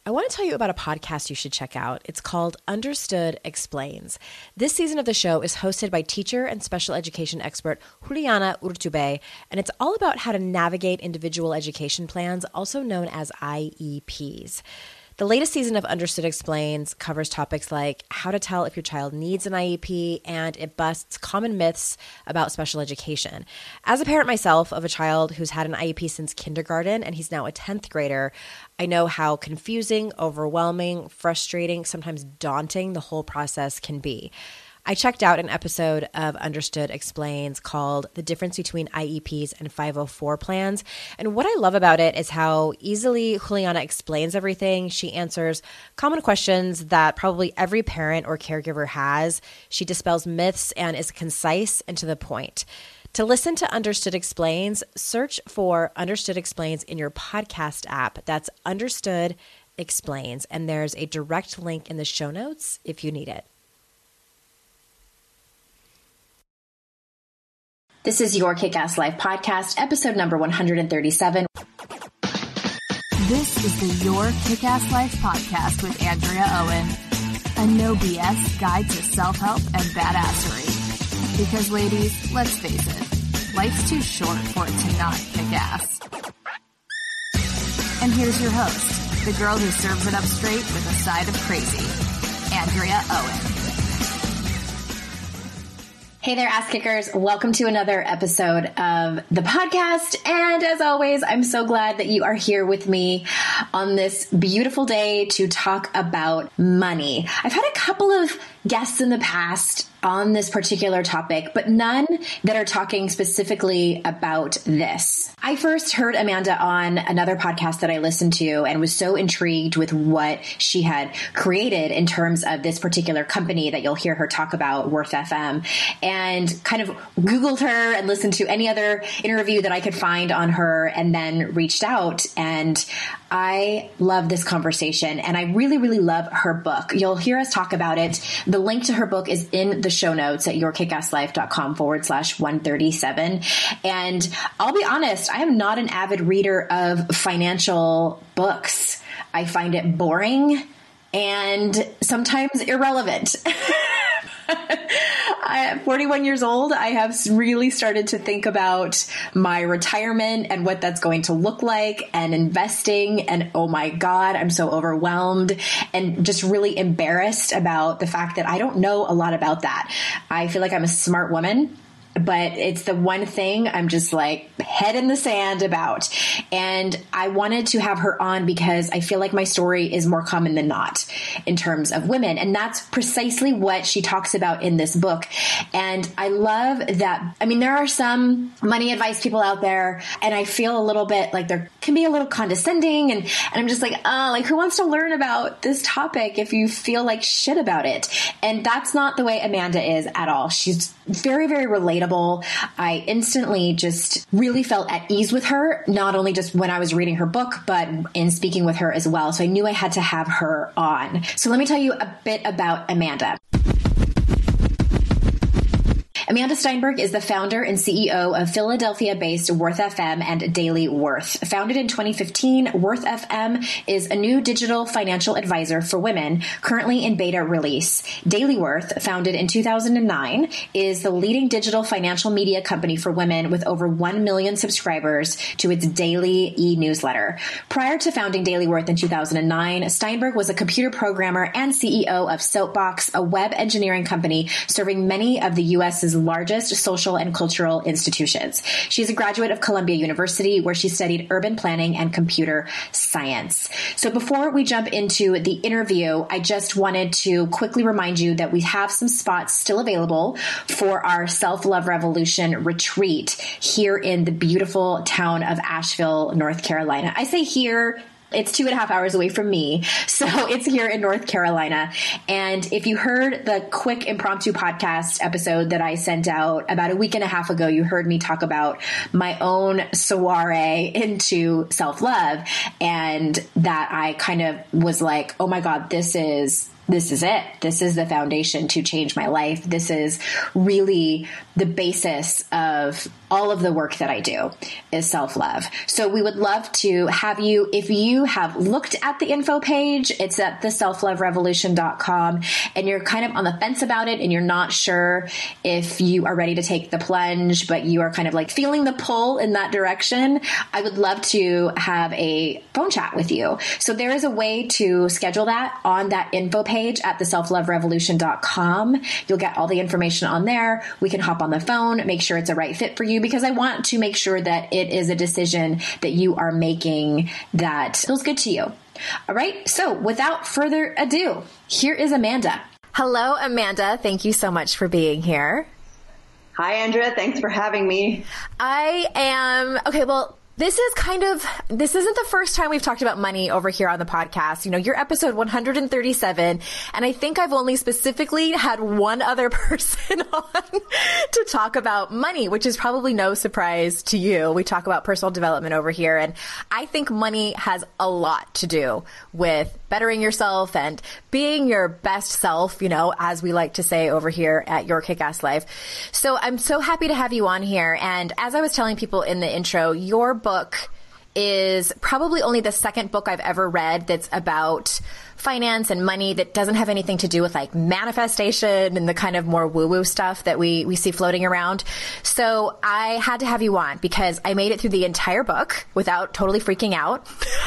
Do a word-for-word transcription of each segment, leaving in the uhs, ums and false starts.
I want to tell you about a podcast you should check out. It's called Understood Explains. This season of the show is hosted by teacher and special education expert Juliana Urtubey, and it's all about how to navigate individual education plans, also known as I E Ps. The latest season of Understood Explains covers topics like how to tell if your child needs an I E P, and it busts common myths about special education. As a parent myself of a child who's had an I E P since kindergarten, and he's now a tenth grader, I know how confusing, overwhelming, frustrating, sometimes daunting the whole process can be. I checked out an episode of Understood Explains called The Difference Between I E Ps and five oh four Plans. And what I love about it is how easily Juliana explains everything. She answers common questions that probably every parent or caregiver has. She dispels myths and is concise and to the point. To listen to Understood Explains, search for Understood Explains in your podcast app. That's Understood Explains. And there's a direct link in the show notes if you need it. This is your Kick-Ass Life podcast, episode number one hundred thirty-seven. This is the Your Kick-Ass Life podcast with Andrea Owen, a no B S guide to self-help and badassery. Because ladies, let's face it, life's too short for it to not kick ass. And here's your host, the girl who serves it up straight with a side of crazy, Andrea Owen. Hey there, ass kickers. Welcome to another episode of the podcast. And as always, I'm so glad that you are here with me on this beautiful day to talk about money. I've had a couple of guests in the past on this particular topic, but none that are talking specifically about this. I first heard Amanda on another podcast that I listened to and was so intrigued with what she had created in terms of this particular company that you'll hear her talk about, Worth F M, and kind of Googled her and listened to any other interview that I could find on her, and then reached out. And I love this conversation, and I really, really love her book. You'll hear us talk about it. The link to her book is in the show notes at yourkickasslife.com forward slash 137. And I'll be honest, I am not an avid reader of financial books. I find it boring and sometimes irrelevant. I, at forty-one years old, I have really started to think about my retirement and what that's going to look like, and investing. And oh my God, I'm so overwhelmed and just really embarrassed about the fact that I don't know a lot about that. I feel like I'm a smart woman, but it's the one thing I'm just like head in the sand about. And I wanted to have her on because I feel like my story is more common than not in terms of women. And that's precisely what she talks about in this book. And I love that. I mean, there are some money advice people out there, and I feel a little bit like there can be a little condescending. And, and I'm just like, oh, like who wants to learn about this topic if you feel like shit about it? And that's not the way Amanda is at all. She's very, very relatable. I instantly just really felt at ease with her, not only just when I was reading her book, but in speaking with her as well. So I knew I had to have her on. So let me tell you a bit about Amanda. Amanda Steinberg is the founder and C E O of Philadelphia-based Worth F M and Daily Worth. Founded in twenty fifteen, Worth F M is a new digital financial advisor for women, currently in beta release. Daily Worth, founded in two thousand nine, is the leading digital financial media company for women with over one million subscribers to its daily e-newsletter. Prior to founding Daily Worth in two thousand nine, Steinberg was a computer programmer and C E O of Soapbox, a web engineering company serving many of the U S's largest social and cultural institutions. She's a graduate of Columbia University, where she studied urban planning and computer science. So before we jump into the interview, I just wanted to quickly remind you that we have some spots still available for our Self-Love Revolution retreat here in the beautiful town of Asheville, North Carolina. I say here, it's two and a half hours away from me. So it's here in North Carolina. And if you heard the quick impromptu podcast episode that I sent out about a week and a half ago, you heard me talk about my own soiree into self-love, and that I kind of was like, oh my God, this is This is it. This is the foundation to change my life. This is really the basis of all of the work that I do is self-love. So we would love to have you, if you have looked at the info page, it's at the self love revolution dot com, and you're kind of on the fence about it and you're not sure if you are ready to take the plunge, but you are kind of like feeling the pull in that direction, I would love to have a phone chat with you. So there is a way to schedule that on that info page at the self love revolution dot com. You'll get all the information on there. We can hop on the phone, make sure it's a right fit for you, because I want to make sure that it is a decision that you are making that feels good to you. All right. So without further ado, here is Amanda. Hello, Amanda. Thank you so much for being here. Hi, Andrea. Thanks for having me. I am, okay, well, this is kind of, this isn't the first time we've talked about money over here on the podcast. You know, you're episode one hundred thirty-seven, and I think I've only specifically had one other person on to talk about money, which is probably no surprise to you. We talk about personal development over here, and I think money has a lot to do with bettering yourself and being your best self, you know, as we like to say over here at Your Kick-Ass Life. So I'm so happy to have you on here. And as I was telling people in the intro, your book is probably only the second book I've ever read that's about finance and money that doesn't have anything to do with like manifestation and the kind of more woo-woo stuff that we, we see floating around. So I had to have you on because I made it through the entire book without totally freaking out.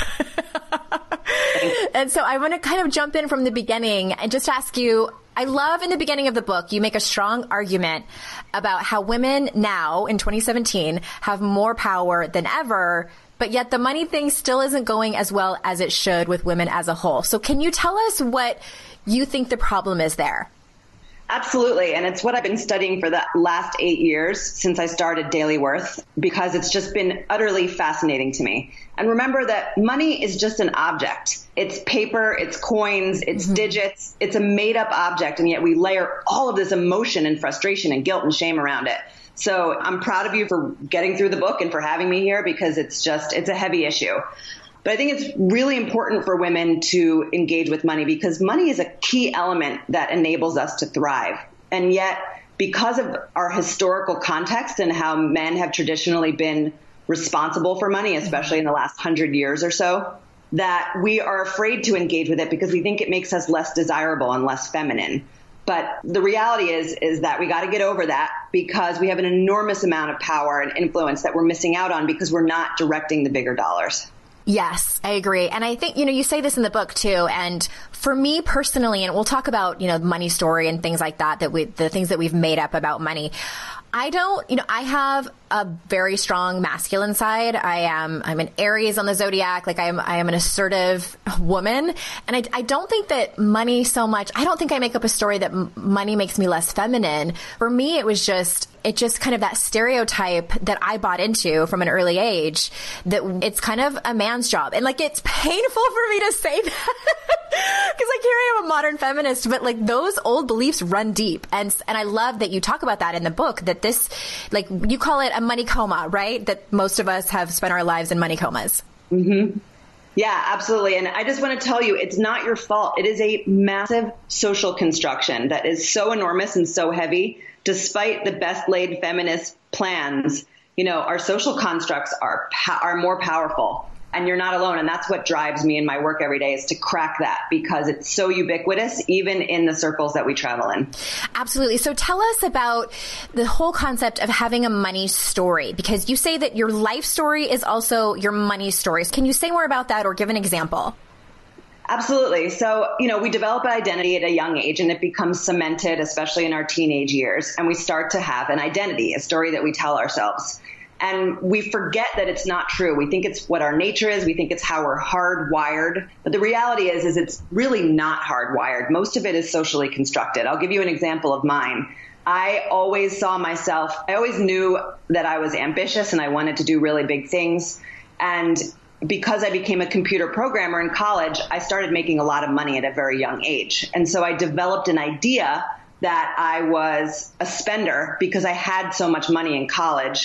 And so I want to kind of jump in from the beginning and just ask you, I love in the beginning of the book, you make a strong argument about how women now in twenty seventeen have more power than ever, but yet the money thing still isn't going as well as it should with women as a whole. So can you tell us what you think the problem is there? Absolutely. And it's what I've been studying for the last eight years since I started Daily Worth, because it's just been utterly fascinating to me. And remember that money is just an object. It's paper, it's coins, it's mm-hmm. digits. It's a made up object. And yet we layer all of this emotion and frustration and guilt and shame around it. So I'm proud of you for getting through the book and for having me here, because it's just, it's a heavy issue. But I think it's really important for women to engage with money, because money is a key element that enables us to thrive. And yet, because of our historical context and how men have traditionally been responsible for money, especially in the last hundred years or so, that we are afraid to engage with it because we think it makes us less desirable and less feminine. But the reality is, is that we got to get over that, because we have an enormous amount of power and influence that we're missing out on because we're not directing the bigger dollars. Yes, I agree. And I think, you know, you say this in the book too. And for me personally, and we'll talk about, you know, money story and things like that, that we, the things that we've made up about money. I don't, you know, I have a very strong masculine side. I am, I'm an Aries on the zodiac. Like I am, I am an assertive woman. And I, I don't think that money so much, I don't think I make up a story that m- money makes me less feminine. For me, it was just, it just kind of that stereotype that I bought into from an early age, that it's kind of a man's job. And like, it's painful for me to say that because like here I am a modern feminist, but like those old beliefs run deep. And, and I love that you talk about that in the book, that this, like you call it a money coma, right? That most of us have spent our lives in money comas. Mm-hmm. Yeah, absolutely. And I just want to tell you, it's not your fault. It is a massive social construction that is so enormous and so heavy. Despite the best laid feminist plans, you know, our social constructs are are more powerful, and you're not alone. And that's what drives me in my work every day, is to crack that, because it's so ubiquitous, even in the circles that we travel in. Absolutely. So tell us about the whole concept of having a money story, because you say that your life story is also your money stories. Can you say more about that or give an example? Absolutely. So, you know, we develop an identity at a young age, and it becomes cemented, especially in our teenage years. And we start to have an identity, a story that we tell ourselves. And we forget that it's not true. We think it's what our nature is. We think it's how we're hardwired. But the reality is, is it's really not hardwired. Most of it is socially constructed. I'll give you an example of mine. I always saw myself, I always knew that I was ambitious and I wanted to do really big things. And because I became a computer programmer in college, I started making a lot of money at a very young age. And so I developed an idea that I was a spender because I had so much money in college.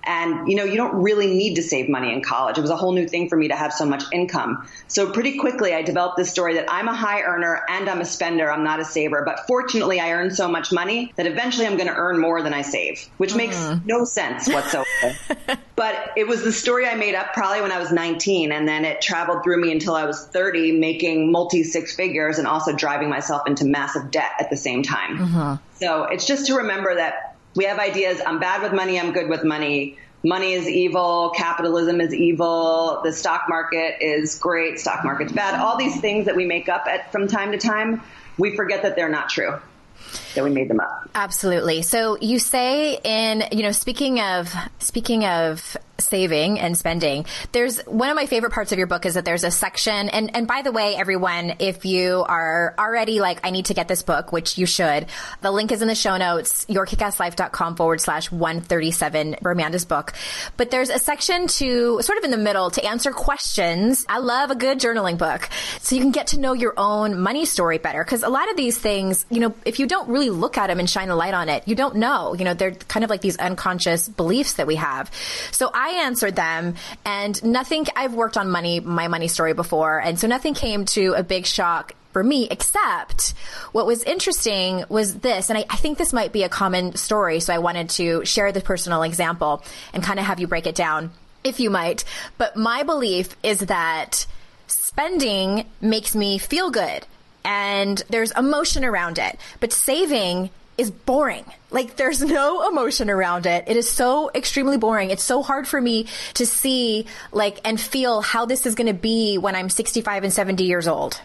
And, you know, you don't really need to save money in college. It was a whole new thing for me to have so much income. So pretty quickly, I developed this story that I'm a high earner and I'm a spender. I'm not a saver. But fortunately, I earn so much money that eventually I'm going to earn more than I save, which mm. makes no sense whatsoever. But it was the story I made up probably when I was nineteen. And then it traveled through me until I was thirty, making multi six figures and also driving myself into massive debt at the same time. Mm-hmm. So it's just to remember that we have ideas. I'm bad with money. I'm good with money. Money is evil. Capitalism is evil. The stock market is great. Stock market's bad. All these things that we make up at from time to time, we forget that they're not true, that we made them up. Absolutely. So you say in, you know, speaking of, speaking of saving and spending, there's one of my favorite parts of your book is that there's a section. And, and by the way, everyone, if you are already like, I need to get this book, which you should, the link is in the show notes, yourkickasslife.com forward slash 137 for Amanda's book. But there's a section to sort of in the middle to answer questions. I love a good journaling book. So you can get to know your own money story better. Cause a lot of these things, you know, if you don't really look at them and shine a light on it, you don't know, you know, they're kind of like these unconscious beliefs that we have. So I I answered them, and nothing, I've worked on money, my money story before. And so nothing came to a big shock for me, except what was interesting was this. And I, I think this might be a common story. So I wanted to share the personal example and kind of have you break it down, if you might. But my belief is that spending makes me feel good and there's emotion around it, but saving is boring. Like there's no emotion around it. It is so extremely boring. It's so hard for me to see like and feel how this is going to be when I'm sixty-five and seventy years old.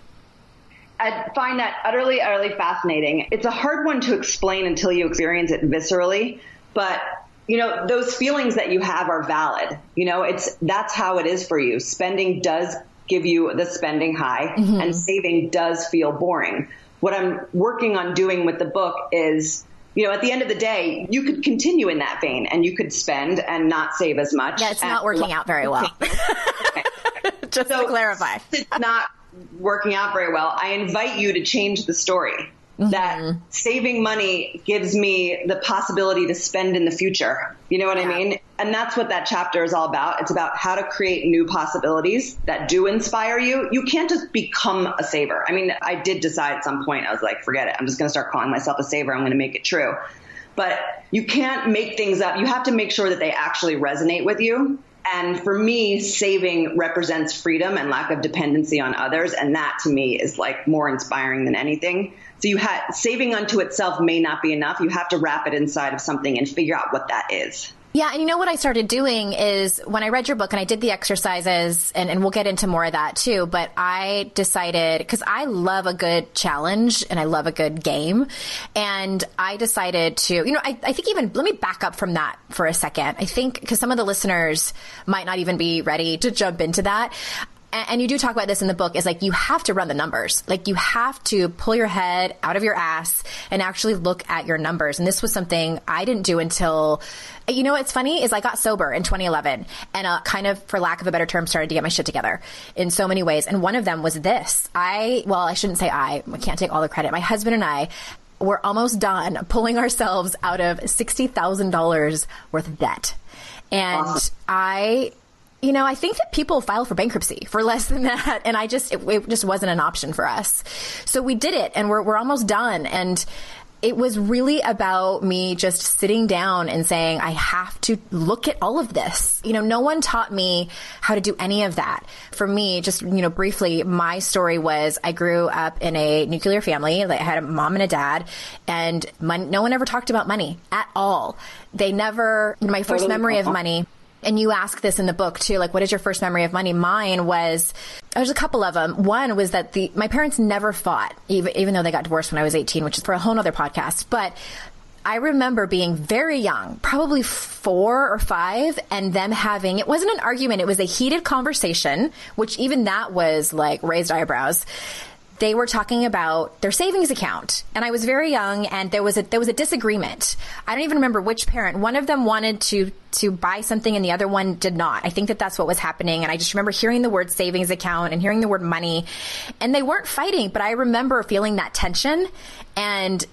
I find that utterly, utterly fascinating. It's a hard one to explain until you experience it viscerally, but you know, those feelings that you have are valid. You know, it's, that's how it is for you. Spending does give you the spending high, mm-hmm. and saving does feel boring. What I'm working on doing with the book is, you know, at the end of the day, you could continue in that vein and you could spend and not save as much. Yeah, it's not working out very well. Okay. Just so, to clarify. It's not working out very well. I invite you to change the story. Mm-hmm. That saving money gives me the possibility to spend in the future. You know what yeah. I mean? And that's what that chapter is all about. It's about how to create new possibilities that do inspire you. You can't just become a saver. I mean, I did decide at some point, I was like, forget it. I'm just going to start calling myself a saver. I'm going to make it true. But you can't make things up. You have to make sure that they actually resonate with you. And for me, saving represents freedom and lack of dependency on others. And that to me is like more inspiring than anything. So you have saving unto itself may not be enough. You have to wrap it inside of something and figure out what that is. Yeah. And you know what I started doing is when I read your book and I did the exercises, and, and we'll get into more of that too, but I decided, because I love a good challenge and I love a good game. And I decided to, you know, I, I think even, let me back up from that for a second. I think because some of the listeners might not even be ready to jump into that. And you do talk about this in the book, is like you have to run the numbers. Like you have to pull your head out of your ass and actually look at your numbers. And this was something I didn't do until, you know, what's funny is I got sober in twenty eleven and uh, kind of, for lack of a better term, started to get my shit together in so many ways. And one of them was this. I, well, I shouldn't say I, I can't take all the credit. My husband and I were almost done pulling ourselves out of sixty thousand dollars worth of debt. And awesome. I... You know, I think that people file for bankruptcy for less than that. And I just, it, it just wasn't an option for us. So we did it and we're, we're almost done. And it was really about me just sitting down and saying, I have to look at all of this. You know, no one taught me how to do any of that. For me, just, you know, briefly, my story was I grew up in a nuclear family. I had a mom and a dad, and mon- no one ever talked about money at all. They never, you know, my first memory of money. And you ask this in the book too, like, what is your first memory of money? Mine was, there's a couple of them. One was that the, my parents never fought, even, even though they got divorced when I was eighteen, which is for a whole nother podcast. But I remember being very young, probably four or five, and them having, it wasn't an argument. It was a heated conversation, which even that was like raised eyebrows. They were talking about their savings account, and I was very young, and there was a there was a disagreement. I don't even remember which parent. One of them wanted to to buy something, and the other one did not. I think that that's what was happening, and I just remember hearing the word savings account and hearing the word money, and they weren't fighting, but I remember feeling that tension, and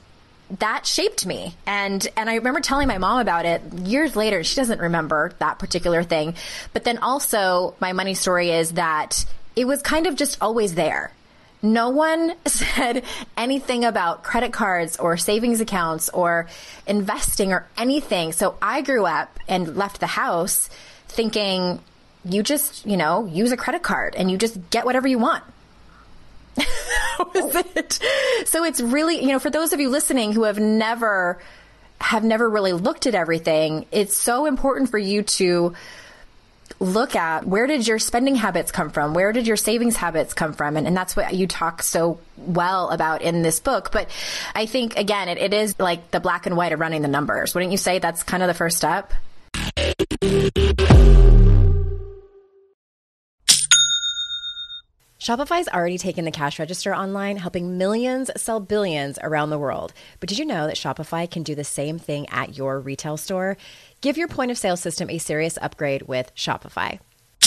that shaped me. And, and I remember telling my mom about it years later. She doesn't remember that particular thing. But then also my money story is that it was kind of just always there. No one said anything about credit cards or savings accounts or investing or anything. So I grew up and left the house thinking you just, you know, use a credit card and you just get whatever you want. That was it. So it's really, you know, for those of you listening who have never, have never really looked at everything, it's so important for you to look at where did your spending habits come from? Where did your savings habits come from? And, and that's what you talk so well about in this book. But I think, again, it, it is like the black and white of running the numbers. Wouldn't you say that's kind of the first step? Shopify's already taken the cash register online, helping millions sell billions around the world. But did you know that Shopify can do the same thing at your retail store? Give your point of sale system a serious upgrade with Shopify.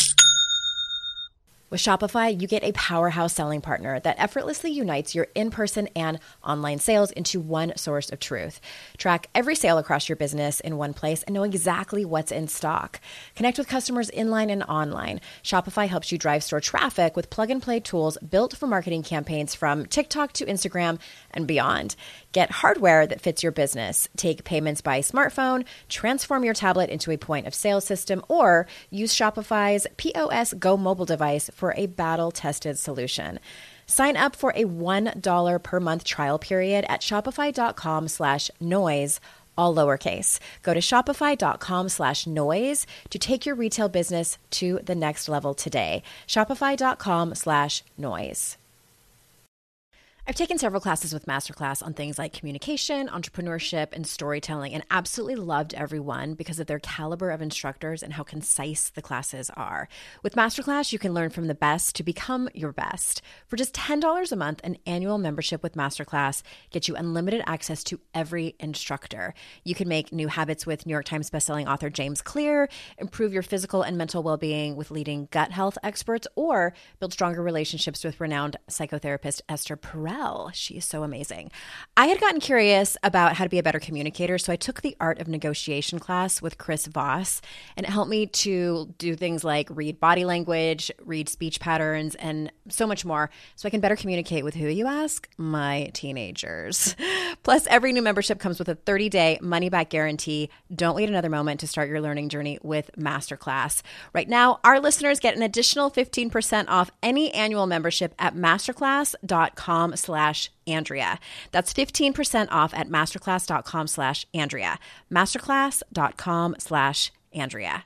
With Shopify, you get a powerhouse selling partner that effortlessly unites your in-person and online sales into one source of truth. Track every sale across your business in one place and know exactly what's in stock. Connect with customers inline and online. Shopify helps you drive store traffic with plug-and-play tools built for marketing campaigns from TikTok to Instagram and beyond. Get hardware that fits your business. Take payments by smartphone, transform your tablet into a point of sale system, or use Shopify's P O S Go mobile device for a battle-tested solution. Sign up for a one dollar per month trial period at shopify.com slash noise, all lowercase. Go to shopify.com slash noise to take your retail business to the next level today. Shopify.com slash noise. I've taken several classes with Masterclass on things like communication, entrepreneurship, and storytelling, and absolutely loved every one because of their caliber of instructors and how concise the classes are. With Masterclass, you can learn from the best to become your best. For just ten dollars a month, an annual membership with Masterclass gets you unlimited access to every instructor. You can make new habits with New York Times bestselling author James Clear, improve your physical and mental well-being with leading gut health experts, or build stronger relationships with renowned psychotherapist Esther Perel. She is so amazing. I had gotten curious about how to be a better communicator, so I took the Art of Negotiation class with Chris Voss, and it helped me to do things like read body language, read speech patterns, and so much more, so I can better communicate with who, you ask? My teenagers. Plus, every new membership comes with a thirty-day money-back guarantee. Don't wait another moment to start your learning journey with Masterclass. Right now, our listeners get an additional fifteen percent off any annual membership at masterclass.com slash Andrea. That's fifteen percent off at masterclass.com slash Andrea. Masterclass.com slash Andrea.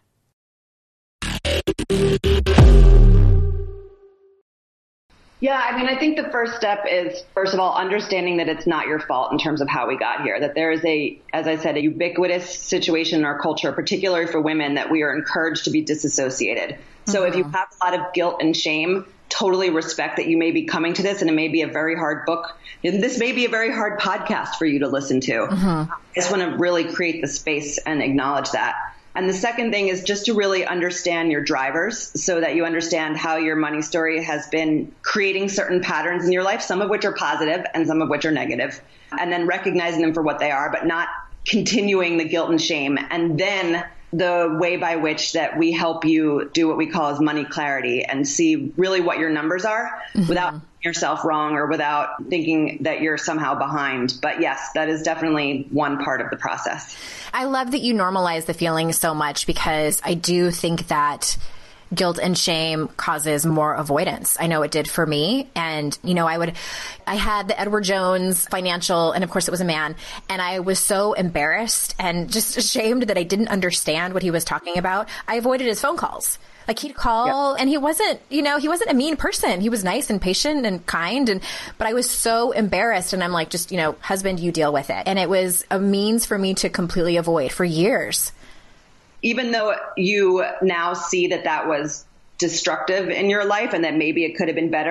Yeah, I mean, I think the first step is, first of all, understanding that it's not your fault in terms of how we got here, that there is a, as I said, a ubiquitous situation in our culture, particularly for women, that we are encouraged to be disassociated. So mm-hmm. if you have a lot of guilt and shame, totally respect that you may be coming to this, and it may be a very hard book. And this may be a very hard podcast for you to listen to. Mm-hmm. I just want to really create the space and acknowledge that. And the second thing is just to really understand your drivers so that you understand how your money story has been creating certain patterns in your life, some of which are positive and some of which are negative, and then recognizing them for what they are, but not continuing the guilt and shame. And then the way by which that we help you do what we call as money clarity and see really what your numbers are mm-hmm. without making yourself wrong or without thinking that you're somehow behind. But yes, that is definitely one part of the process. I love that you normalize the feeling so much, because I do think that guilt and shame causes more avoidance. I know it did for me. And, you know, I would, I had the Edward Jones financial, and of course it was a man. And I was so embarrassed and just ashamed that I didn't understand what he was talking about. I avoided his phone calls. Like he'd call yep. and he wasn't, you know, he wasn't a mean person. He was nice and patient and kind. And, but I was so embarrassed, and I'm like, just, you know, husband, you deal with it. And it was a means for me to completely avoid for years. Even though you now see that that was destructive in your life and that maybe it could have been better,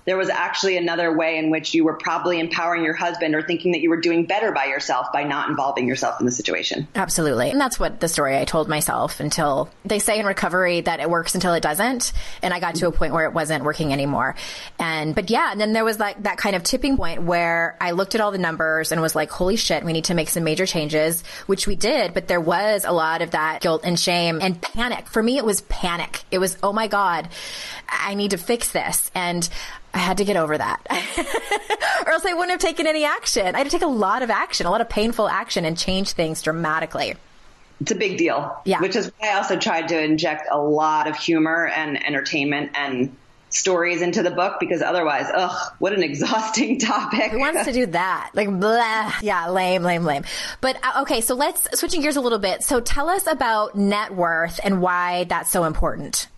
there was actually another way in which you were probably empowering your husband or thinking that you were doing better by yourself by not involving yourself in the situation. Absolutely. And that's what the story I told myself until they say in recovery that it works until it doesn't. And I got to a point where it wasn't working anymore. And, but yeah, and then there was like that kind of tipping point where I looked at all the numbers and was like, holy shit, we need to make some major changes, which we did. But there was a lot of that guilt and shame and panic. For me, it was panic. It was, oh my God, I need to fix this. And I had to get over that or else I wouldn't have taken any action. I had to take a lot of action, a lot of painful action and change things dramatically. It's a big deal, yeah. Which is why I also tried to inject a lot of humor and entertainment and stories into the book, because otherwise, ugh, what an exhausting topic. Who wants to do that? Like, blah. Yeah, lame, lame, lame. But uh, okay, so let's switching gears a little bit. So tell us about net worth and why that's so important.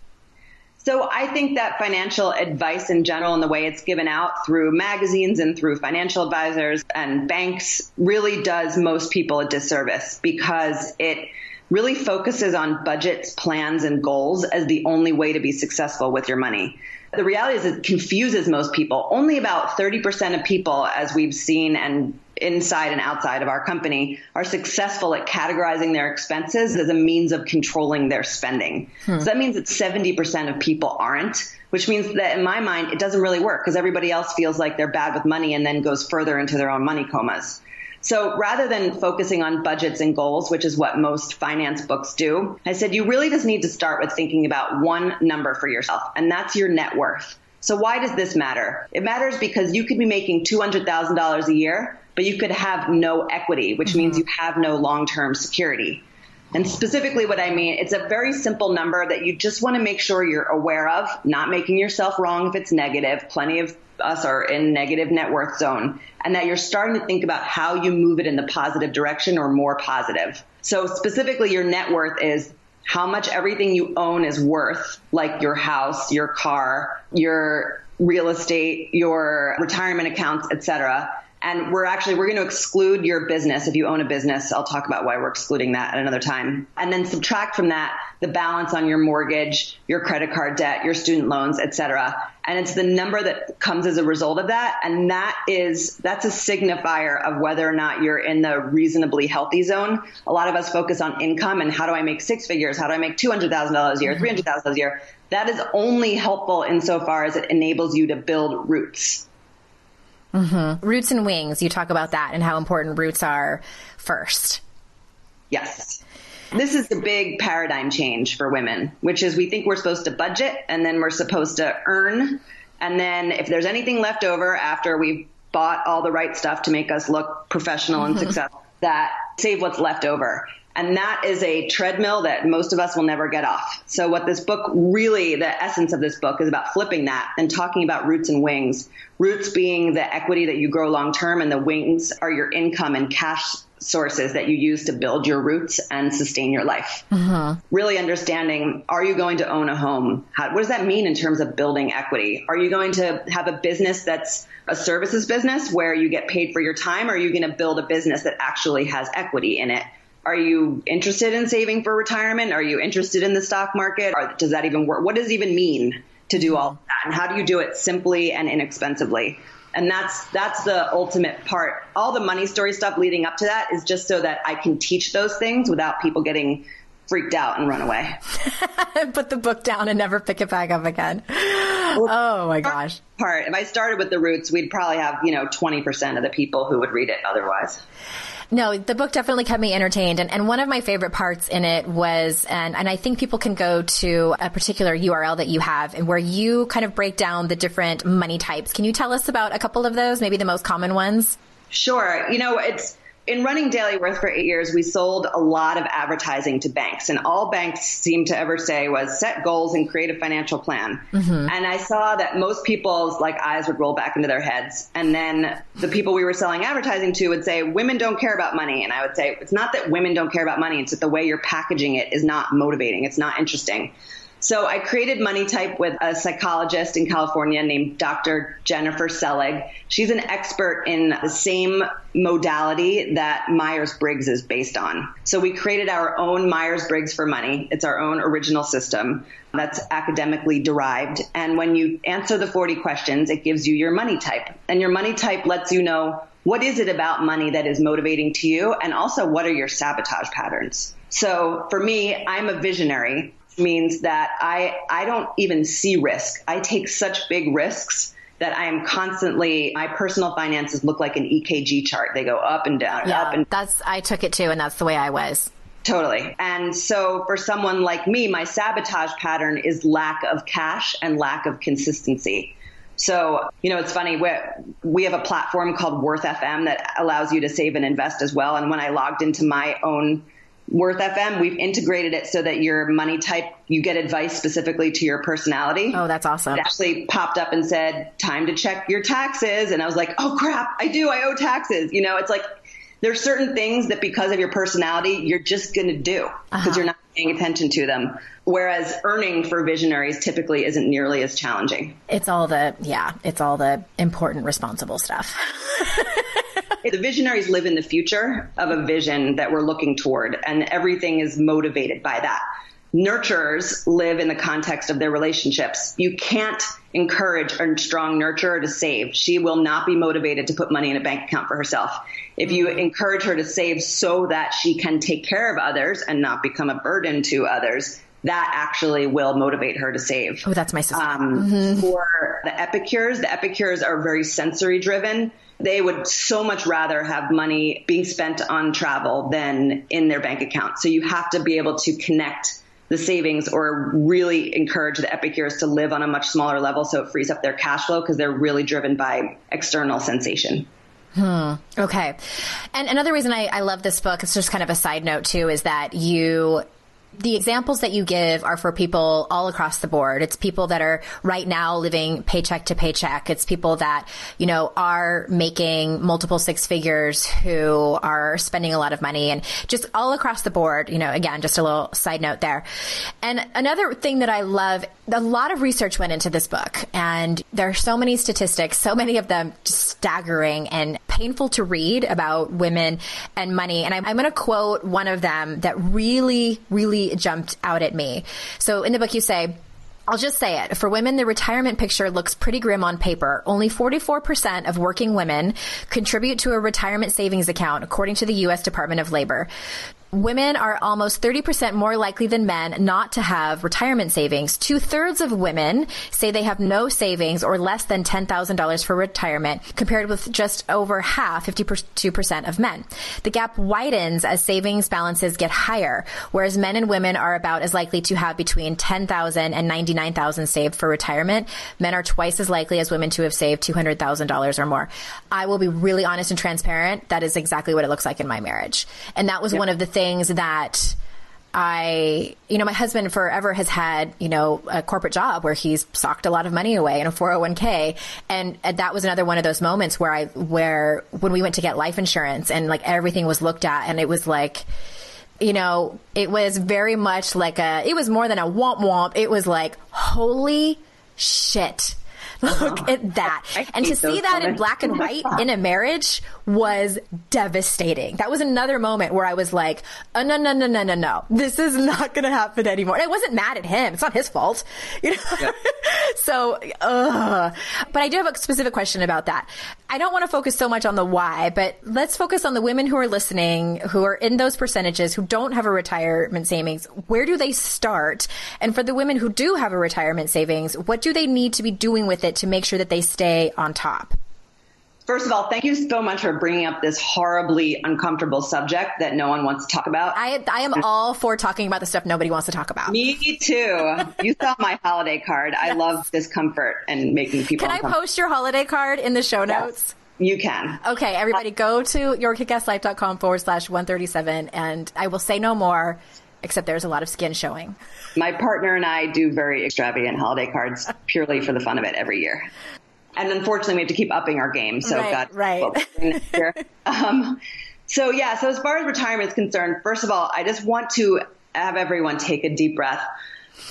So I think that financial advice in general and the way it's given out through magazines and through financial advisors and banks really does most people a disservice, because it really focuses on budgets, plans, and goals as the only way to be successful with your money. The reality is it confuses most people. Only about thirty percent of people, as we've seen and inside and outside of our company, are successful at categorizing their expenses as a means of controlling their spending. Hmm. So that means that seventy percent of people aren't, which means that in my mind, it doesn't really work because everybody else feels like they're bad with money and then goes further into their own money comas. So rather than focusing on budgets and goals, which is what most finance books do, I said you really just need to start with thinking about one number for yourself, and that's your net worth. So why does this matter? It matters because you could be making two hundred thousand dollars a year, but you could have no equity, which mm-hmm. means you have no long-term security. And specifically what I mean, it's a very simple number that you just want to make sure you're aware of, not making yourself wrong if it's negative. Plenty of us are in negative net worth zone, and that you're starting to think about how you move it in the positive direction or more positive. So specifically your net worth is how much everything you own is worth, like your house, your car, your real estate, your retirement accounts, et cetera. And we're actually, we're going to exclude your business. If you own a business, I'll talk about why we're excluding that at another time. And then subtract from that the balance on your mortgage, your credit card debt, your student loans, et cetera. And it's the number that comes as a result of that. And that is, that's a signifier of whether or not you're in the reasonably healthy zone. A lot of us focus on income and how do I make six figures? How do I make two hundred thousand dollars a year, three hundred thousand dollars a year? That is only helpful insofar as it enables you to build roots. Mm-hmm. Roots and wings. You talk about that and how important roots are first. Yes. This is the big paradigm change for women, which is we think we're supposed to budget and then we're supposed to earn. And then if there's anything left over after we've bought all the right stuff to make us look professional and mm-hmm. successful, that save what's left over. And that is a treadmill that most of us will never get off. So what this book really, the essence of this book is about flipping that and talking about roots and wings. Roots being the equity that you grow long term, and the wings are your income and cash sources that you use to build your roots and sustain your life. Mm-hmm. Really understanding, are you going to own a home? How, what does that mean in terms of building equity? Are you going to have a business that's a services business where you get paid for your time? Or are you going to build a business that actually has equity in it? Are you interested in saving for retirement? Are you interested in the stock market? Or does that even work? What does it even mean to do all of that? And how do you do it simply and inexpensively? And that's that's the ultimate part. All the money story stuff leading up to that is just so that I can teach those things without people getting freaked out and run away. Put the book down and never pick it back up again. Well, oh my gosh. Part. If I started with the roots, we'd probably have, you know, twenty percent of the people who would read it otherwise. No, the book definitely kept me entertained. And, and one of my favorite parts in it was, and, and I think people can go to a particular U R L that you have and where you kind of break down the different money types. Can you tell us about a couple of those, maybe the most common ones? Sure. You know, it's in running Daily Worth for eight years, we sold a lot of advertising to banks, and all banks seemed to ever say was set goals and create a financial plan. Mm-hmm. And I saw that most people's like eyes would roll back into their heads. And then the people we were selling advertising to would say, women don't care about money. And I would say, it's not that women don't care about money. It's that the way you're packaging it is not motivating. It's not interesting. So I created Money Type with a psychologist in California named Doctor Jennifer Selig. She's an expert in the same modality that Myers-Briggs is based on. So we created our own Myers-Briggs for Money. It's our own original system that's academically derived. And when you answer the forty questions, it gives you your money type. And your money type lets you know what is it about money that is motivating to you, and also what are your sabotage patterns. So for me, I'm a visionary. Means that I, I don't even see risk. I take such big risks that I am constantly, my personal finances look like an E K G chart. They go up and down, yeah, up and that's, I took it too. And that's the way I was. Totally. And so for someone like me, my sabotage pattern is lack of cash and lack of consistency. So, you know, it's funny. We we have a platform called Worth F M that allows you to save and invest as well. And when I logged into my own Worth F M, we've integrated it so that your money type, you get advice specifically to your personality. Oh, that's awesome. It actually popped up and said, time to check your taxes. And I was like, oh crap, I do, I owe taxes. You know, it's like, there's certain things that because of your personality, you're just going to do because uh-huh. you're not paying attention to them. Whereas earning for visionaries typically isn't nearly as challenging. It's all the, yeah, it's all the important, responsible stuff. The visionaries live in the future of a vision that we're looking toward, and everything is motivated by that. Nurturers live in the context of their relationships. You can't encourage a strong nurturer to save. She will not be motivated to put money in a bank account for herself. If you encourage her to save so that she can take care of others and not become a burden to others, that actually will motivate her to save. Oh, that's my sister. Um, mm-hmm. For the epicures, the epicures are very sensory driven. They would so much rather have money being spent on travel than in their bank account. So you have to be able to connect the savings or really encourage the epicures to live on a much smaller level so it frees up their cash flow because they're really driven by external sensation. Hmm. Okay. And another reason I, I love this book, it's just kind of a side note too, is that you... the examples that you give are for people all across the board. It's people that are right now living paycheck to paycheck. It's people that, you know, are making multiple six figures who are spending a lot of money, and just all across the board, you know, again, just a little side note there. And another thing that I love, a lot of research went into this book, and there are so many statistics, so many of them just staggering and painful to read about women and money. And I'm, I'm going to quote one of them that really, really jumped out at me. So in the book you say, I'll just say it. For women, the retirement picture looks pretty grim on paper. Only forty-four percent of working women contribute to a retirement savings account, according to the U S Department of Labor. Women are almost thirty percent more likely than men not to have retirement savings. Two thirds of women say they have no savings or less than ten thousand dollars for retirement, compared with just over half, fifty-two percent of men. The gap widens as savings balances get higher, whereas men and women are about as likely to have between ten thousand dollars and ninety-nine thousand dollars saved for retirement. Men are twice as likely as women to have saved two hundred thousand dollars or more. I will be really honest and transparent. That is exactly what it looks like in my marriage. And that was yep. one of the things things that I, you know, my husband forever has had, you know, a corporate job where he's socked a lot of money away in a four oh one k. And that was another one of those moments where I, where when we went to get life insurance and like everything was looked at and it was like, you know, it was very much like a, it was more than a womp womp. It was like, holy shit. Look oh, at that. I, I and to see that in black and white in a marriage was devastating. That was another moment where I was like, oh, no, no, no, no, no, no. This is not going to happen anymore. And I wasn't mad at him. It's not his fault. You know? Yeah. So, uh, but I do have a specific question about that. I don't want to focus so much on the why, but let's focus on the women who are listening, who are in those percentages, who don't have a retirement savings. Where do they start? And for the women who do have a retirement savings, what do they need to be doing with it to make sure that they stay on top? First of all, thank you so much for bringing up this horribly uncomfortable subject that no one wants to talk about. I, I am all for talking about the stuff nobody wants to talk about. Me too. You saw my holiday card. Yes. I love discomfort and making people Can I post your holiday card in the show notes? Yes, you can. Okay, everybody go to yourkickasslife.com forward slash 137 and I will say no more, except there's a lot of skin showing. My partner and I do very extravagant holiday cards purely for the fun of it every year. And unfortunately, we have to keep upping our game. So right, God, right. um, so yeah, so as far as retirement is concerned, first of all, I just want to have everyone take a deep breath.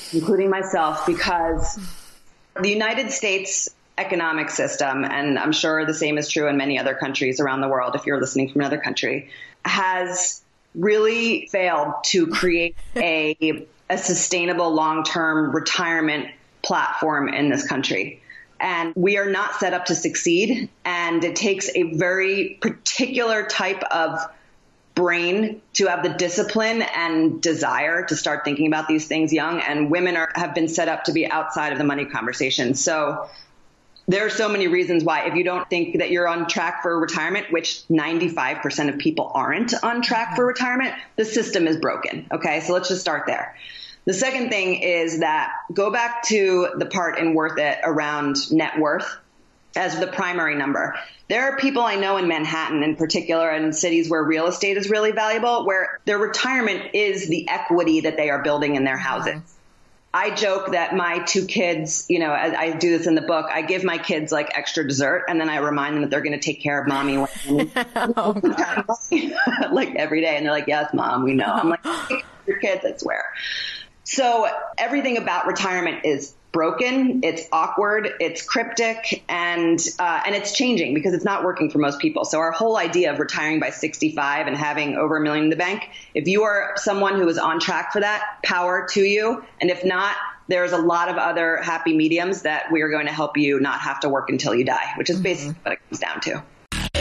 including myself, because the United States economic system, and I'm sure the same is true in many other countries around the world if you're listening from another country, has really failed to create a, a sustainable long-term retirement platform in this country. And we are not set up to succeed. And it takes a very particular type of brain to have the discipline and desire to start thinking about these things young. And women are, have been set up to be outside of the money conversation. So there are so many reasons why, if you don't think that you're on track for retirement, which ninety-five percent of people aren't on track for retirement, the system is broken. Okay, so let's just start there. The second thing is that go back to the part in Worth It around net worth as the primary number. There are people I know in Manhattan in particular, and in cities where real estate is really valuable, where their retirement is the equity that they are building in their houses. Mm-hmm. I joke that my two kids, you know, I, I do this in the book. I give my kids like extra dessert, and then I remind them that they're going to take care of mommy when oh, like every day. And they're like, yes, mom, we know. I'm like, take your kids, I swear. So everything about retirement is broken. It's awkward. It's cryptic, and uh, and it's changing because it's not working for most people. So our whole idea of retiring by sixty-five and having over a million in the bank, if you are someone who is on track for that, power to you. And if not, there's a lot of other happy mediums that we are going to help you not have to work until you die, which is basically mm-hmm. what it comes down to.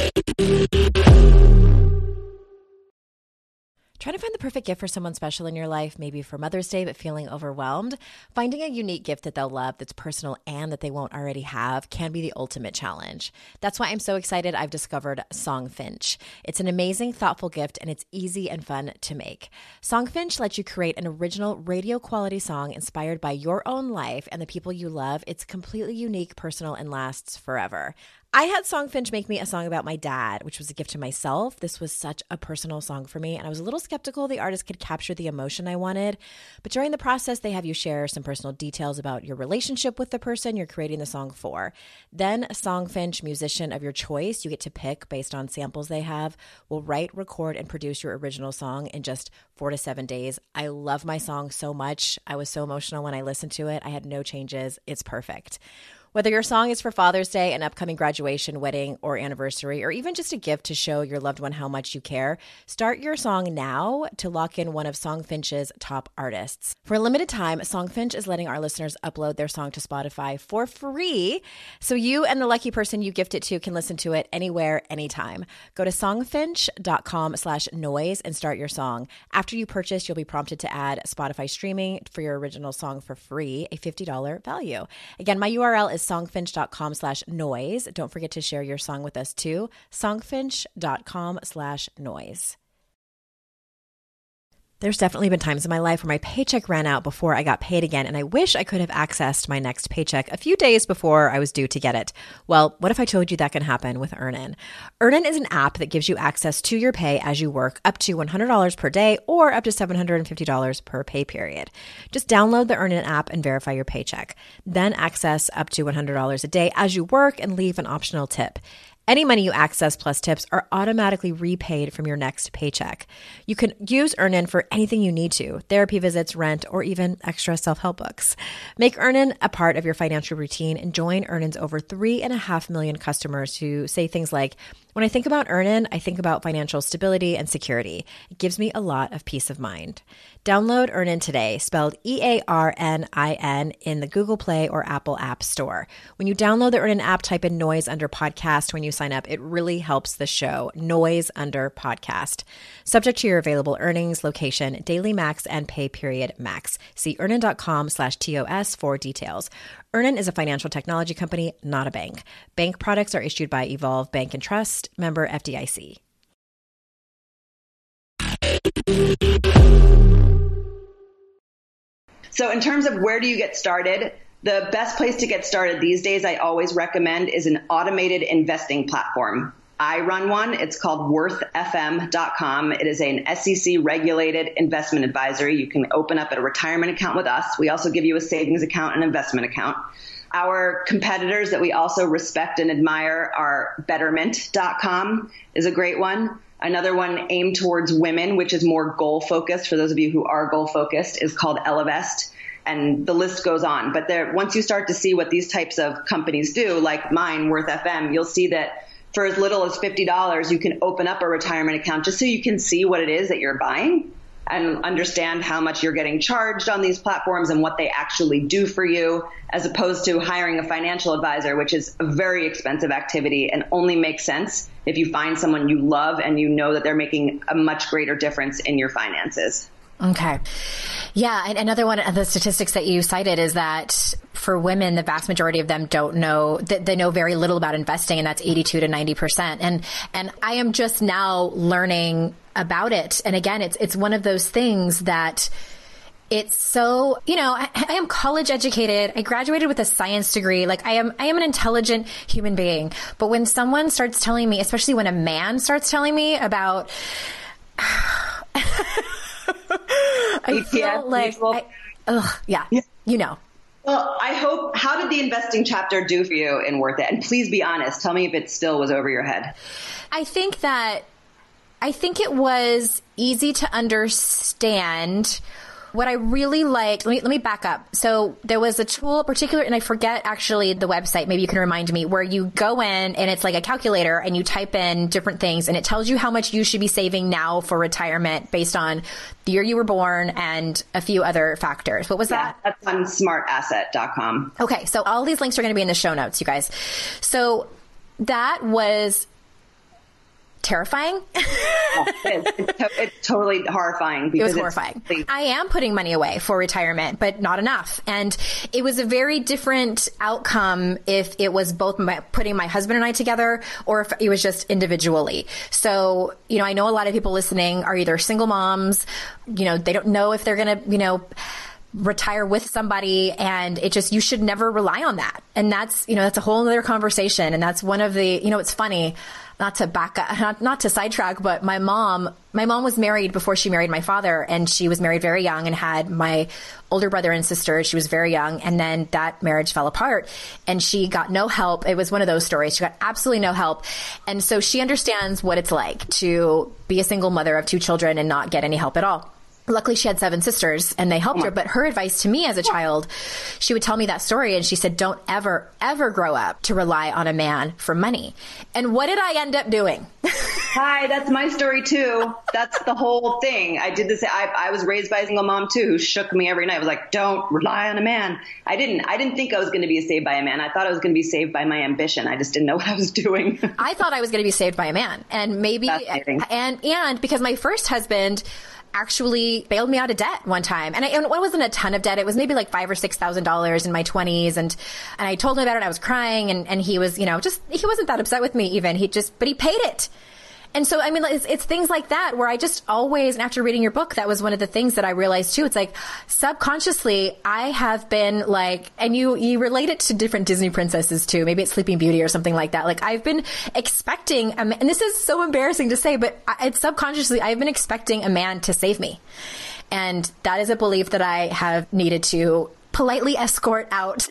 Trying to find the perfect gift for someone special in your life, maybe for Mother's Day, but feeling overwhelmed? Finding a unique gift that they'll love, that's personal and that they won't already have, can be the ultimate challenge. That's why I'm so excited I've discovered Songfinch. It's an amazing, thoughtful gift, and it's easy and fun to make. Songfinch lets you create an original radio-quality song inspired by your own life and the people you love. It's completely unique, personal, and lasts forever. I had Songfinch make me a song about my dad, which was a gift to myself. This was such a personal song for me, and I was a little skeptical the artist could capture the emotion I wanted. But during the process, they have you share some personal details about your relationship with the person you're creating the song for. Then a Songfinch musician of your choice, you get to pick based on samples they have, will write, record, and produce your original song in just four to seven days. I love my song so much. I was so emotional when I listened to it. I had no changes. It's perfect. Whether your song is for Father's Day, an upcoming graduation, wedding, or anniversary, or even just a gift to show your loved one how much you care, start your song now to lock in one of Songfinch's top artists. For a limited time, Songfinch is letting our listeners upload their song to Spotify for free, so you and the lucky person you gift it to can listen to it anywhere, anytime. Go to songfinch.com slash noise and start your song. After you purchase, you'll be prompted to add Spotify streaming for your original song for free, a fifty dollars value. Again, my U R L is songfinch.com slash noise. Don't forget to share your song with us too. Songfinch.com slash noise. There's definitely been times in my life where my paycheck ran out before I got paid again, and I wish I could have accessed my next paycheck a few days before I was due to get it. Well, what if I told you that can happen with Earnin? Earnin is an app that gives you access to your pay as you work, up to one hundred dollars per day or up to seven hundred fifty dollars per pay period. Just download the Earnin app and verify your paycheck. Then access up to one hundred dollars a day as you work and leave an optional tip. Any money you access plus tips are automatically repaid from your next paycheck. You can use Earnin for anything you need to, therapy visits, rent, or even extra self-help books. Make Earnin a part of your financial routine and join Earnin's over three and a half million customers who say things like, when I think about Earnin, I think about financial stability and security. It gives me a lot of peace of mind. Download Earnin today, spelled E A R N I N, in the Google Play or Apple App Store. When you download the Earnin app, type in Noise under podcast when you sign up. It really helps the show. Noise under podcast. Subject to your available earnings, location, daily max, and pay period max. See earnin.com slash TOS for details. Earnin is a financial technology company, not a bank. Bank products are issued by Evolve Bank and Trust, member F D I C. So in terms of where do you get started, the best place to get started these days, I always recommend, is an automated investing platform. I run one. It's called worth f m dot com. It is an S E C regulated investment advisory. You can open up a retirement account with us. We also give you a savings account and investment account. Our competitors that we also respect and admire are betterment dot com is a great one. Another one aimed towards women, which is more goal focused. For those of you who are goal focused, is called Ellevest. and the list goes on. But there, once you start to see what these types of companies do, like mine, Worth F M, you'll see that for as little as fifty dollars, you can open up a retirement account just so you can see what it is that you're buying and understand how much you're getting charged on these platforms and what they actually do for you, as opposed to hiring a financial advisor, which is a very expensive activity and only makes sense if you find someone you love and you know that they're making a much greater difference in your finances. Okay. Yeah. And another one of the statistics that you cited is that for women, the vast majority of them don't know that they know very little about investing, and that's eighty-two to ninety percent. And, and I am just now learning about it. And again, it's, it's one of those things that it's so, you know, I, I am college educated. I graduated with a science degree. Like I am, I am an intelligent human being. But when someone starts telling me, especially when a man starts telling me about, I feel like, I, ugh, yeah, yeah, you know. Well, I hope, how did the investing chapter do for you in Worth It? And please be honest. Tell me if it still was over your head. I think that, I think it was easy to understand. What I really liked, let me, let me back up. So there was a tool particular, and I forget actually the website, maybe you can remind me, where you go in and it's like a calculator and you type in different things and it tells you how much you should be saving now for retirement based on the year you were born and a few other factors. What was yeah, that? That's on smart asset dot com. Okay. So all these links are going to be in the show notes, you guys. So that was terrifying. Oh, it's, it's, to- it's totally horrifying. Because it was horrifying. I am putting money away for retirement, but not enough. And it was a very different outcome if it was both my, putting my husband and I together, or if it was just individually. So, you know, I know a lot of people listening are either single moms, you know, they don't know if they're going to, you know, retire with somebody, and it just, you should never rely on that. And that's, you know, that's a whole other conversation. And that's one of the, you know, it's funny, not to back up, not, not to sidetrack, but my mom, my mom was married before she married my father, and she was married very young and had my older brother and sister. She was very young. And then that marriage fell apart and she got no help. It was one of those stories. She got absolutely no help. And so she understands what it's like to be a single mother of two children and not get any help at all. Luckily, she had seven sisters and they helped her. But her advice to me as a child, she would tell me that story and she said, don't ever, ever grow up to rely on a man for money. And what did I end up doing? Hi, that's my story too. That's the whole thing. I did this. I, I was raised by a single mom too, who shook me every night. I was like, don't rely on a man. I didn't, I didn't think I was going to be saved by a man. I thought I was going to be saved by my ambition. I just didn't know what I was doing. I thought I was going to be saved by a man, and maybe, and, and because my first husband actually bailed me out of debt one time. And, I, and it wasn't a ton of debt. It was maybe like five or six thousand dollars in my twenties. And, and I told him about it and I was crying, and, and he was, you know, just, he wasn't that upset with me even. He just, but he paid it. And so, I mean, it's, it's things like that where I just always, and after reading your book, that was one of the things that I realized too. It's like subconsciously I have been like, and you, you relate it to different Disney princesses too. Maybe it's Sleeping Beauty or something like that. Like I've been expecting, a, and this is so embarrassing to say, but I, it's subconsciously, I've been expecting a man to save me. And that is a belief that I have needed to politely escort out.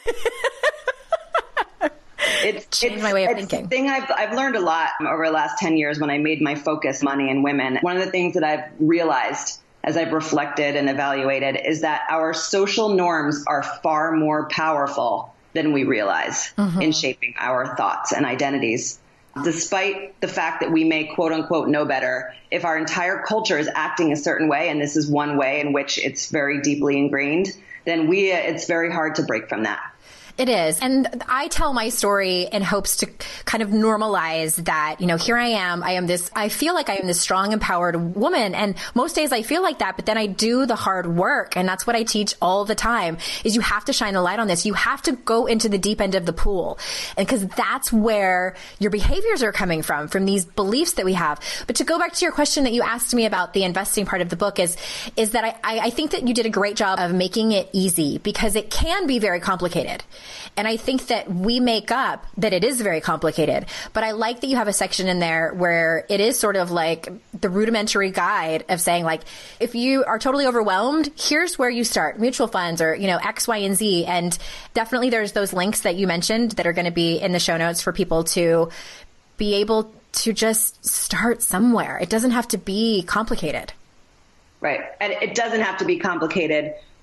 It's changed it's, my way of it's thinking. The thing I've, I've learned a lot over the last ten years when I made my focus money and women. One of the things that I've realized as I've reflected and evaluated is that our social norms are far more powerful than we realize mm-hmm. in shaping our thoughts and identities. Despite the fact that we may quote unquote know better, if our entire culture is acting a certain way, and this is one way in which it's very deeply ingrained, then we, it's very hard to break from that. It is. And I tell my story in hopes to kind of normalize that, you know, here I am. I am this, I feel like I am this strong, empowered woman. And most days I feel like that, but then I do the hard work. And that's what I teach all the time is you have to shine a light on this. You have to go into the deep end of the pool. And because that's where your behaviors are coming from, from these beliefs that we have. But to go back to your question that you asked me about the investing part of the book is, is that I, I think that you did a great job of making it easy because it can be very complicated. And I think that we make up that it is very complicated, but I like that you have a section in there where it is sort of like the rudimentary guide of saying like, if you are totally overwhelmed, here's where you start, mutual funds or, you know, X, Y, and Z. And definitely there's those links that you mentioned that are going to be in the show notes for people to be able to just start somewhere. It doesn't have to be complicated. Right. And it doesn't have to be complicated.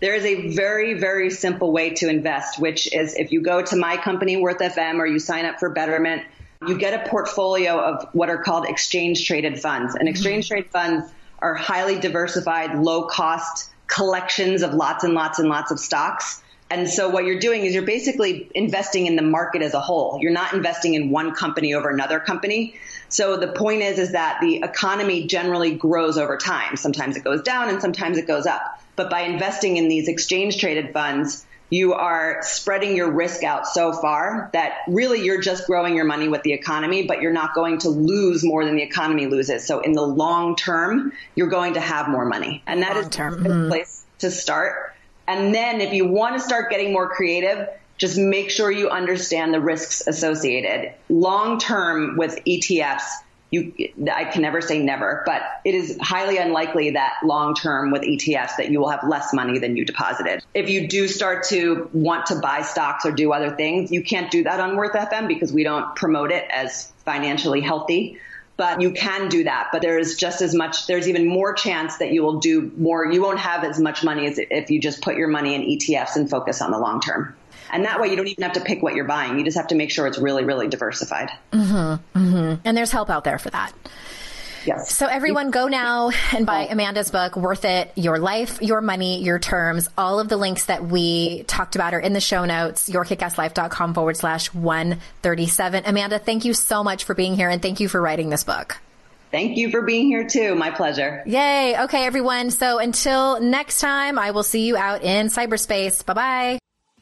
There is a very, very simple way to invest, which is if you go to my company, Worth F M, or you sign up for Betterment, you get a portfolio of what are called exchange traded funds. And exchange traded funds are highly diversified, low cost collections of lots and lots and lots of stocks. And so what you're doing is you're basically investing in the market as a whole. You're not investing in one company over another company. So the point is, is that the economy generally grows over time. Sometimes it goes down and sometimes it goes up. But by investing in these exchange traded funds, you are spreading your risk out so far that really you're just growing your money with the economy, but you're not going to lose more than the economy loses. So in the long term, you're going to have more money. And that is a good place to start. And then if you want to start getting more creative, just make sure you understand the risks associated. Long term with E T Fs, you, I can never say never, but it is highly unlikely that long term with E T Fs that you will have less money than you deposited. If you do start to want to buy stocks or do other things, you can't do that on Worth F M because we don't promote it as financially healthy. But you can do that. But there's just as much, there's even more chance that you will do more. You won't have as much money as if you just put your money in E T Fs and focus on the long term. And that way you don't even have to pick what you're buying. You just have to make sure it's really, really diversified. Mm-hmm, mm-hmm. And there's help out there for that. Yes. So everyone go now and buy Amanda's book, Worth It, Your Life, Your Money, Your Terms. All of the links that we talked about are in the show notes, yourkickasslife.com forward slash 137. Amanda, thank you so much for being here and thank you for writing this book. Thank you for being here too. My pleasure. Yay. Okay, everyone. So until next time, I will see you out in cyberspace. Bye-bye.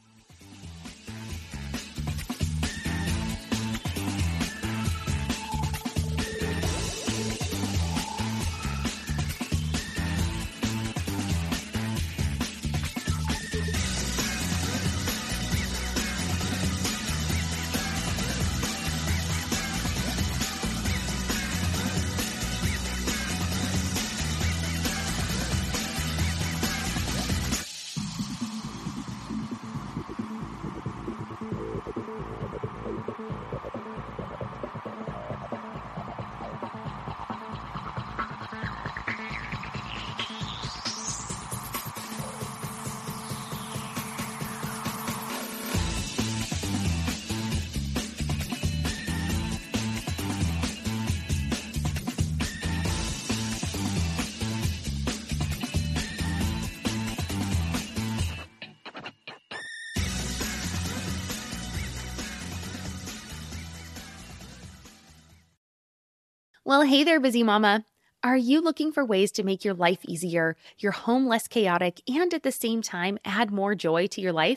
Well, hey there, busy mama. Are you looking for ways to make your life easier, your home less chaotic, and at the same time add more joy to your life?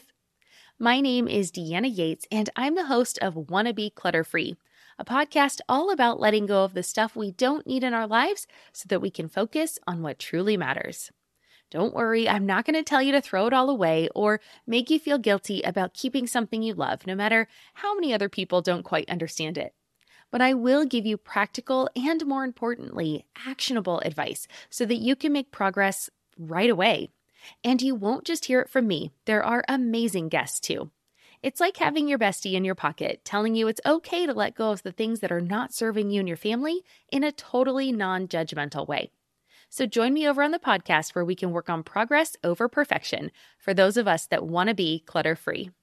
My name is Deanna Yates, and I'm the host of Wanna Be Clutter-Free, a podcast all about letting go of the stuff we don't need in our lives so that we can focus on what truly matters. Don't worry, I'm not going to tell you to throw it all away or make you feel guilty about keeping something you love, no matter how many other people don't quite understand it. But I will give you practical and, more importantly, actionable advice so that you can make progress right away. And you won't just hear it from me. There are amazing guests too. It's like having your bestie in your pocket telling you it's okay to let go of the things that are not serving you and your family in a totally non-judgmental way. So join me over on the podcast where we can work on progress over perfection for those of us that want to be clutter-free.